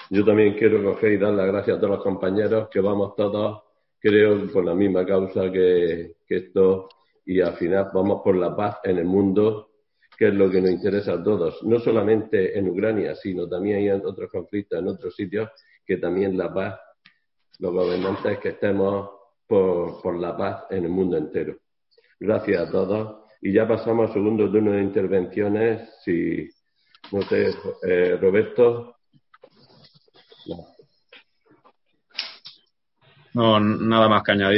Yo también quiero coger y dar las gracias a todos los compañeros, que vamos todos, creo, por la misma causa que esto, y al final vamos por la paz en el mundo, que es lo que nos interesa a todos, no solamente en Ucrania, sino también hay en otros conflictos, en otros sitios, que también la paz, los gobernantes que estemos por la paz en el mundo entero. Gracias a todos. Y ya pasamos al segundo turno de intervenciones. Si, no sé, Roberto. No, nada más que añadir.